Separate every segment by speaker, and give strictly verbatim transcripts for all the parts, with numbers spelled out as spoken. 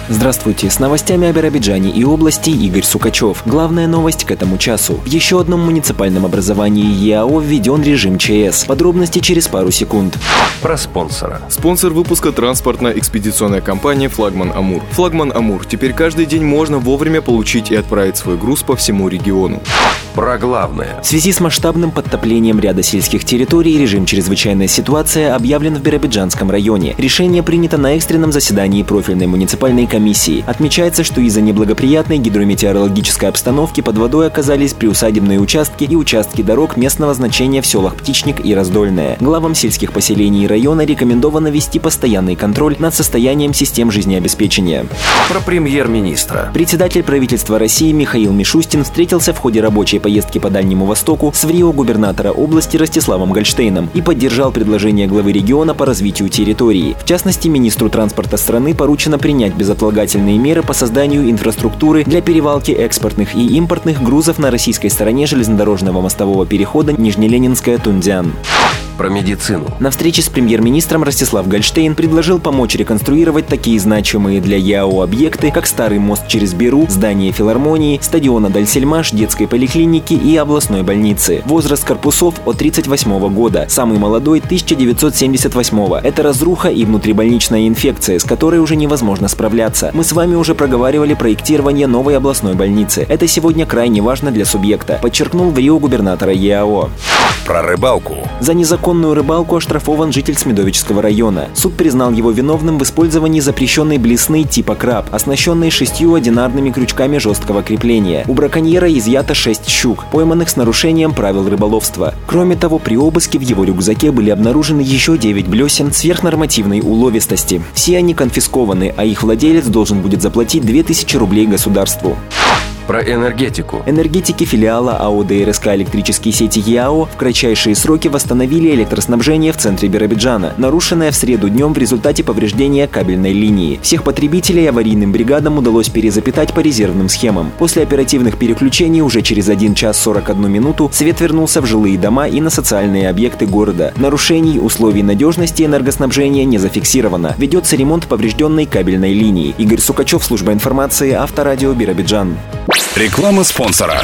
Speaker 1: Здравствуйте, с новостями о Биробиджане и области Игорь Сукачев. Главная новость к этому часу. В еще одном муниципальном образовании ЕАО введен режим ЧС. Подробности через пару секунд.
Speaker 2: Про спонсора.
Speaker 3: Спонсор выпуска — транспортно-экспедиционная компания «Флагман Амур». «Флагман Амур» теперь каждый день можно вовремя получить и отправить свой груз по всему региону.
Speaker 2: Про главное.
Speaker 1: В связи с масштабным подтоплением ряда сельских территорий режим «Чрезвычайная ситуация» объявлен в Биробиджанском районе. Решение принято на экстренном заседании профильной муниципальной комиссии. Отмечается, что из-за неблагоприятной гидрометеорологической обстановки под водой оказались приусадебные участки и участки дорог местного значения в селах Птичник и Раздольное. Главам сельских поселений района рекомендовано вести постоянный контроль над состоянием систем жизнеобеспечения.
Speaker 2: Про премьер-министра.
Speaker 1: Председатель правительства России Михаил Мишустин встретился в ходе рабочей поездки по Дальнему Востоку с врио-губернатора области Ростиславом Гольштейном и поддержал предложение главы региона по развитию территории. В частности, министру транспорта страны поручено принять безотлагательные меры по созданию инфраструктуры для перевалки экспортных и импортных грузов на российской стороне железнодорожного мостового перехода Нижнеленинская-Тундиан.
Speaker 2: Про медицину.
Speaker 1: На встрече с премьер-министром Ростислав Гольштейн предложил помочь реконструировать такие значимые для ЕАО объекты, как старый мост через Беру, здание филармонии, стадиона Дальсельмаш, детской поликлиники и областной больницы. Возраст корпусов от тридцать восьмого года, самый молодой — тысяча девятьсот семьдесят восьмого. Это разруха и внутрибольничная инфекция, с которой уже невозможно справляться. Мы с вами уже проговаривали проектирование новой областной больницы. Это сегодня крайне важно для субъекта, подчеркнул врио-губернатора ЕАО.
Speaker 2: Про рыбалку.
Speaker 1: За незаконную рыбалку оштрафован житель Смедовического района. Суд признал его виновным в использовании запрещенной блесны типа краб, оснащенной шестью одинарными крючками жесткого крепления. У браконьера изъято шесть щук, пойманных с нарушением правил рыболовства. Кроме того, при обыске в его рюкзаке были обнаружены еще девять блесен сверхнормативной уловистости. Все они конфискованы, а их владелец должен будет заплатить две тысячи рублей государству.
Speaker 2: Про энергетику.
Speaker 1: Энергетики филиала АО ДРСК «Электрические сети ЕАО» в кратчайшие сроки восстановили электроснабжение в центре Биробиджана, нарушенное в среду днем в результате повреждения кабельной линии. Всех потребителей аварийным бригадам удалось перезапитать по резервным схемам. После оперативных переключений уже через один час сорок одну минуту свет вернулся в жилые дома и на социальные объекты города. Нарушений условий надежности энергоснабжения не зафиксировано. Ведется ремонт поврежденной кабельной линии. Игорь Сукачев, служба информации, Авторадио Биробиджан.
Speaker 4: Реклама спонсора.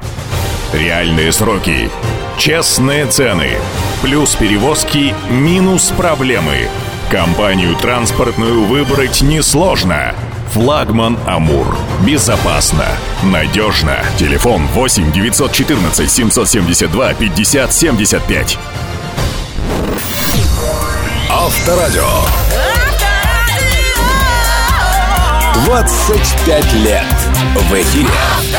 Speaker 4: Реальные сроки, честные цены, плюс перевозки, минус проблемы. Компанию транспортную выбрать несложно. «Флагман Амур». Безопасно, надежно. Телефон восемь девятьсот четырнадцать семьсот семьдесят два пятьдесят семьдесят пять.
Speaker 5: Авторадио. двадцать пять лет в эфире.